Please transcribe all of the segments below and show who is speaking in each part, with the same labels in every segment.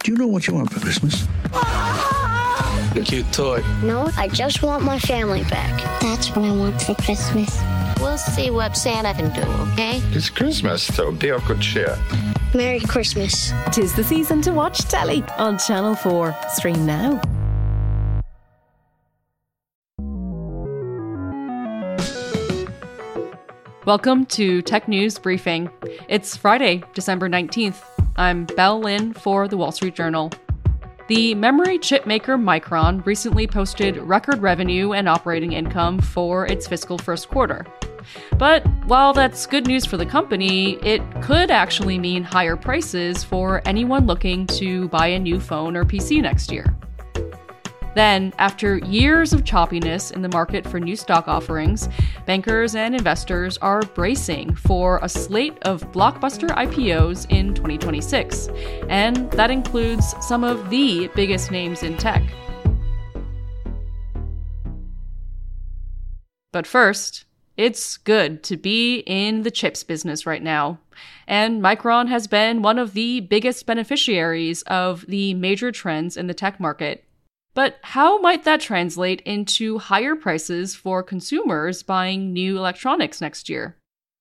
Speaker 1: Do you know what you want for Christmas?
Speaker 2: A cute toy.
Speaker 3: No, I just want my family back.
Speaker 4: That's what I want for Christmas.
Speaker 3: We'll see what Santa can do, okay?
Speaker 2: It's Christmas, so be of good cheer.
Speaker 3: Merry Christmas.
Speaker 5: 'Tis the season to watch telly on Channel 4. Stream now.
Speaker 6: Welcome to Tech News Briefing. It's Friday, December 19th. I'm Belle Lynn for The Wall Street Journal. The memory chip maker Micron recently posted record revenue and operating income for its fiscal first quarter. But while that's good news for the company, it could actually mean higher prices for anyone looking to buy a new phone or PC next year. Then, after years of choppiness in the market for new stock offerings, bankers and investors are bracing for a slate of blockbuster IPOs in 2026, and that includes some of the biggest names in tech. But first, it's good to be in the chips business right now, and Micron has been one of the biggest beneficiaries of the major trends in the tech market. But how might that translate into higher prices for consumers buying new electronics next year?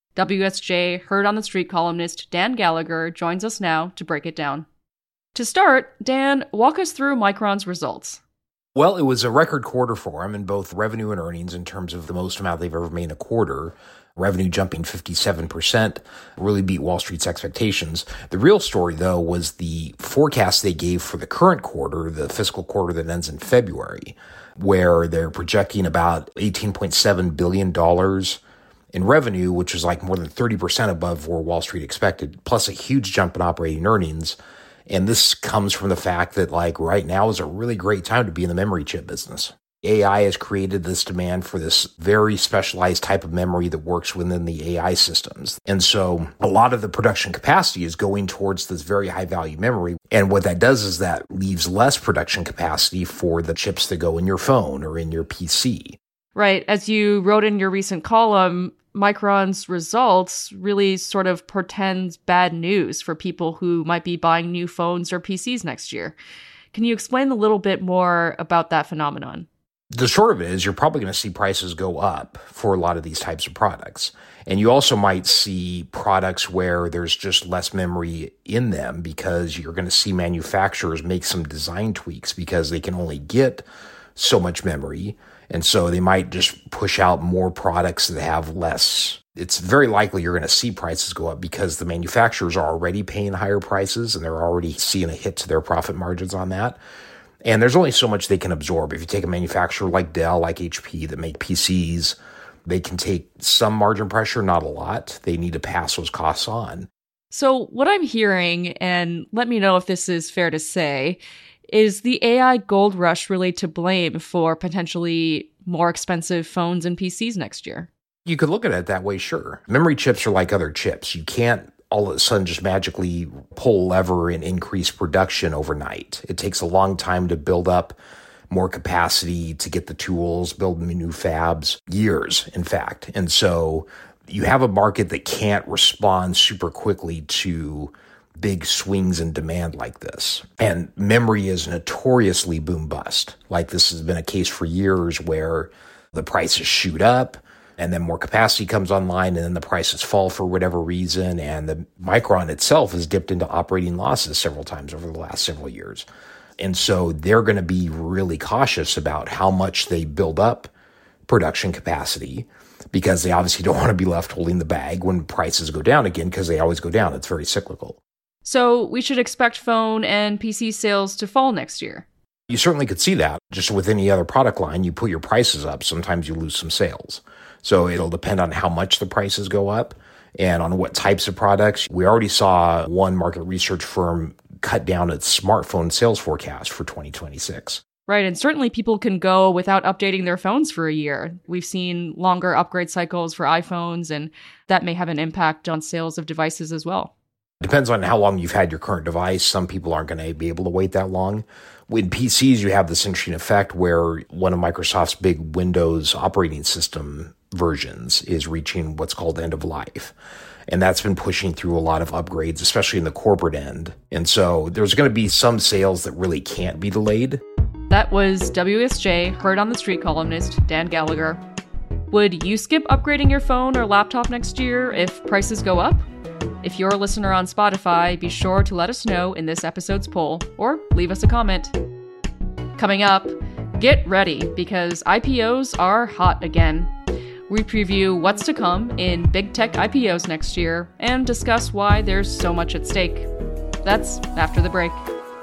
Speaker 6: WSJ Heard on the Street columnist Dan Gallagher joins us now to break it down. To start, Dan, walk us through Micron's results.
Speaker 7: Well, it was a record quarter for them in both revenue and earnings in terms of the most amount they've ever made in a quarter. Revenue jumping 57%, really beat Wall Street's expectations. The real story, though, was the forecast they gave for the current quarter, the fiscal quarter that ends in February, where they're projecting about $18.7 billion in revenue, which is like more than 30% above where Wall Street expected, plus a huge jump in operating earnings. And this comes from the fact that, like, right now is a really great time to be in the memory chip business. AI has created this demand for this very specialized type of memory that works within the AI systems. And so a lot of the production capacity is going towards this very high value memory. And what that does is that leaves less production capacity for the chips that go in your phone or in your PC.
Speaker 6: Right. As you wrote in your recent column, Micron's results really sort of portends bad news for people who might be buying new phones or PCs next year. Can you explain a little bit more about that phenomenon?
Speaker 7: The short of it is you're probably going to see prices go up for a lot of these types of products. And you also might see products where there's just less memory in them because you're going to see manufacturers make some design tweaks because they can only get so much memory. And so they might just push out more products that have less. It's very likely you're going to see prices go up because the manufacturers are already paying higher prices and they're already seeing a hit to their profit margins on that. And there's only so much they can absorb. If you take a manufacturer like Dell, like HP that make PCs, they can take some margin pressure, not a lot. They need to pass those costs on.
Speaker 6: So what I'm hearing, and let me know if this is fair to say, is the AI gold rush really to blame for potentially more expensive phones and PCs next year?
Speaker 7: You could look at it that way, sure. Memory chips are like other chips. You can't all of a sudden just magically pull a lever and increase production overnight. It takes a long time to build up more capacity, to get the tools, build new fabs, years, in fact. And so you have a market that can't respond super quickly to big swings in demand like this. And memory is notoriously boom bust. Like this has been a case for years where the prices shoot up, and then more capacity comes online, and then the prices fall for whatever reason. And the Micron itself has dipped into operating losses several times over the last several years. And so they're going to be really cautious about how much they build up production capacity because they obviously don't want to be left holding the bag when prices go down again because they always go down. It's very cyclical.
Speaker 6: So we should expect phone and PC sales to fall next year.
Speaker 7: You certainly could see that. Just with any other product line, you put your prices up, sometimes you lose some sales. So it'll depend on how much the prices go up and on what types of products. We already saw one market research firm cut down its smartphone sales forecast for 2026.
Speaker 6: Right, and certainly people can go without updating their phones for a year. We've seen longer upgrade cycles for iPhones, and that may have an impact on sales of devices as well.
Speaker 7: Depends on how long you've had your current device. Some people aren't going to be able to wait that long. With PCs, you have this interesting effect where one of Microsoft's big Windows operating system versions is reaching what's called end of life. And that's been pushing through a lot of upgrades, especially in the corporate end. And so there's going to be some sales that really can't be delayed.
Speaker 6: That was WSJ Heard on the Street columnist Dan Gallagher. Would you skip upgrading your phone or laptop next year if prices go up? If you're a listener on Spotify, be sure to let us know in this episode's poll or leave us a comment. Coming up, get ready because IPOs are hot again. We preview what's to come in big tech IPOs next year and discuss why there's so much at stake. That's after the break.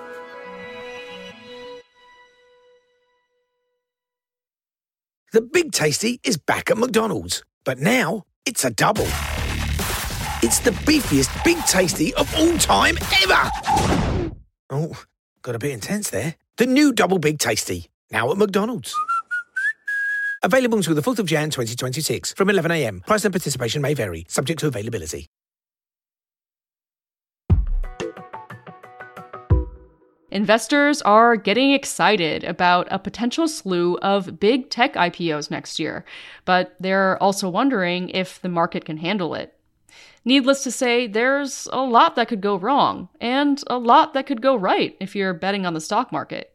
Speaker 1: The Big Tasty is back at McDonald's, but now it's a double. It's the beefiest Big Tasty of all time ever! Oh, got a bit intense there. The new Double Big Tasty, now at McDonald's. Available until the 4th of Jan 2026 from 11 a.m. Price and participation may vary, subject to availability.
Speaker 6: Investors are getting excited about a potential slew of big tech IPOs next year, but they're also wondering if the market can handle it. Needless to say, there's a lot that could go wrong, and a lot that could go right if you're betting on the stock market.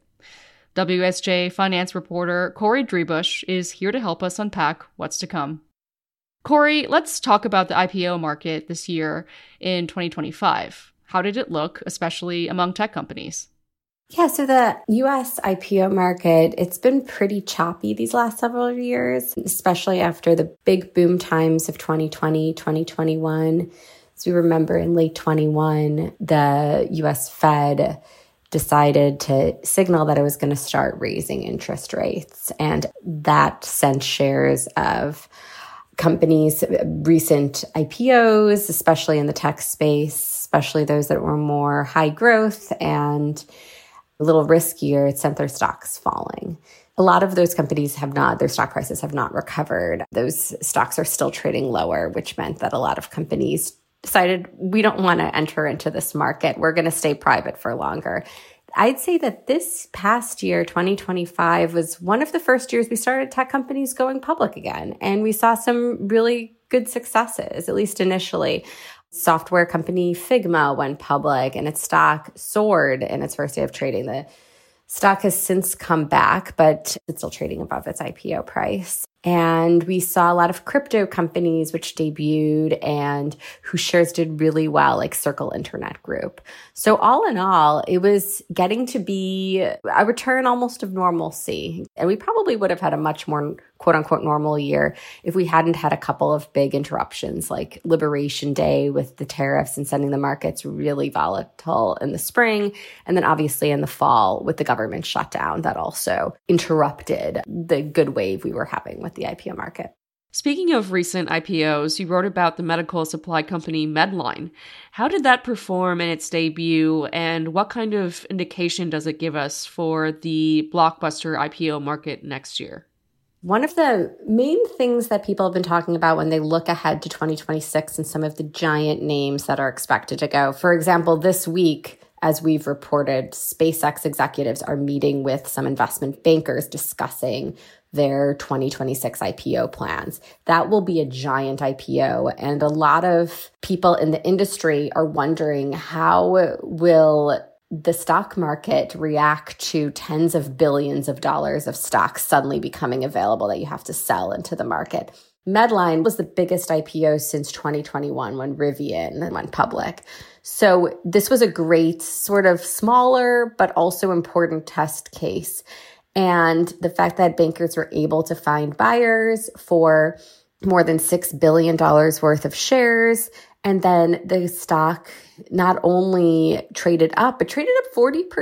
Speaker 6: WSJ finance reporter Corey Driebush is here to help us unpack what's to come. Corey, let's talk about the IPO market this year in 2025. How did it look, especially among tech companies?
Speaker 8: Yeah, so the U.S. IPO market, it's been pretty choppy these last several years, especially after the big boom times of 2020, 2021. As we remember, in late 21, the U.S. Fed decided to signal that it was going to start raising interest rates. And that sent shares of companies' recent IPOs, especially in the tech space, especially those that were more high growth and a little riskier, it sent their stocks falling. A lot of those companies their stock prices have not recovered. Those stocks are still trading lower, which meant that a lot of companies decided, we don't want to enter into this market. We're going to stay private for longer. I'd say that this past year, 2025, was one of the first years we started tech companies going public again. And we saw some really good successes, at least initially. Software company Figma went public and its stock soared in its first day of trading. The stock has since come back, but it's still trading above its IPO price. And we saw a lot of crypto companies which debuted and whose shares did really well, like Circle Internet Group. So all in all, it was getting to be a return almost of normalcy. And we probably would have had a much more quote unquote normal year if we hadn't had a couple of big interruptions like Liberation Day with the tariffs and sending the markets really volatile in the spring. And then obviously in the fall with the government shutdown that also interrupted the good wave we were having with the IPO market.
Speaker 6: Speaking of recent IPOs, you wrote about the medical supply company Medline. How did that perform in its debut, and what kind of indication does it give us for the blockbuster IPO market next year?
Speaker 8: One of the main things that people have been talking about when they look ahead to 2026 and some of the giant names that are expected to go. For example, this week, as we've reported, SpaceX executives are meeting with some investment bankers discussing their 2026 IPO plans. That will be a giant IPO. And a lot of people in the industry are wondering, how will the stock market react to tens of billions of dollars of stocks suddenly becoming available that you have to sell into the market? Medline was the biggest IPO since 2021 when Rivian went public. So this was a great sort of smaller but also important test case. And the fact that bankers were able to find buyers for more than $6 billion worth of shares. And then the stock not only traded up, but traded up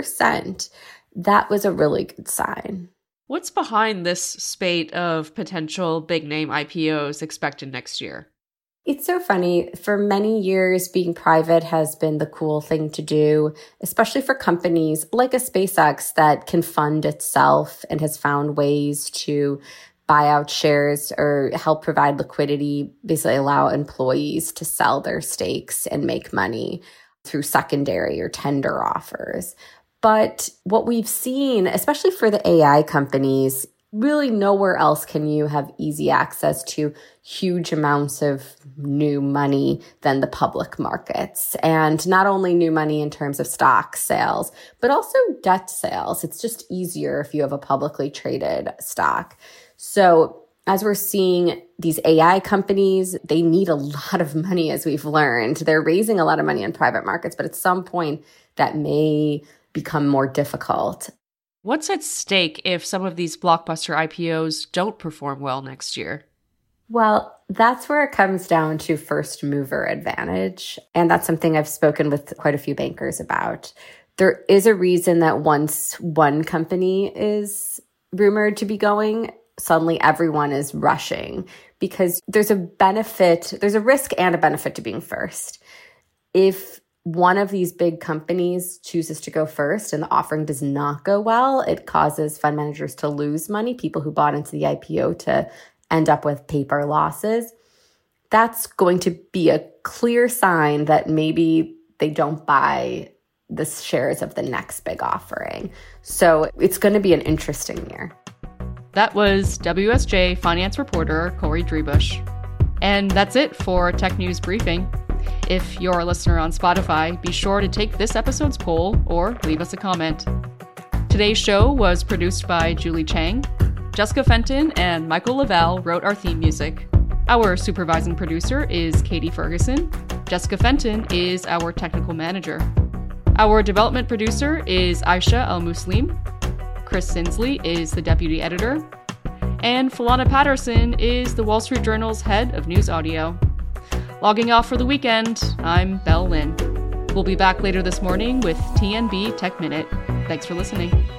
Speaker 8: 40%. That was a really good sign.
Speaker 6: What's behind this spate of potential big name IPOs expected next year?
Speaker 8: It's so funny. For many years, being private has been the cool thing to do, especially for companies like a SpaceX that can fund itself and has found ways to buy out shares or help provide liquidity, basically allow employees to sell their stakes and make money through secondary or tender offers. But what we've seen, especially for the AI companies, really nowhere else can you have easy access to huge amounts of new money than the public markets. And not only new money in terms of stock sales, but also debt sales. It's just easier if you have a publicly traded stock. So as we're seeing these AI companies, they need a lot of money, as we've learned. They're raising a lot of money in private markets, but at some point that may become more difficult.
Speaker 6: What's at stake if some of these blockbuster IPOs don't perform well next year?
Speaker 8: Well, that's where it comes down to first mover advantage. And that's something I've spoken with quite a few bankers about. There is a reason that once one company is rumored to be going, suddenly everyone is rushing, because there's a risk and a benefit to being first. If one of these big companies chooses to go first and the offering does not go well, it causes fund managers to lose money, people who bought into the IPO to end up with paper losses. That's going to be a clear sign that maybe they don't buy the shares of the next big offering. So it's going to be an interesting year.
Speaker 6: That was WSJ finance reporter Corey Driebusch. And that's it for Tech News Briefing. If you're a listener on Spotify, be sure to take this episode's poll or leave us a comment. Today's show was produced by Julie Chang. Jessica Fenton and Michael Lavelle wrote our theme music. Our supervising producer is Katie Ferguson. Jessica Fenton is our technical manager. Our development producer is Aisha Al-Muslim. Chris Sinsley is the deputy editor. And Philana Patterson is the Wall Street Journal's head of news audio. Logging off for the weekend, I'm Belle Lynn. We'll be back later this morning with TNB Tech Minute. Thanks for listening.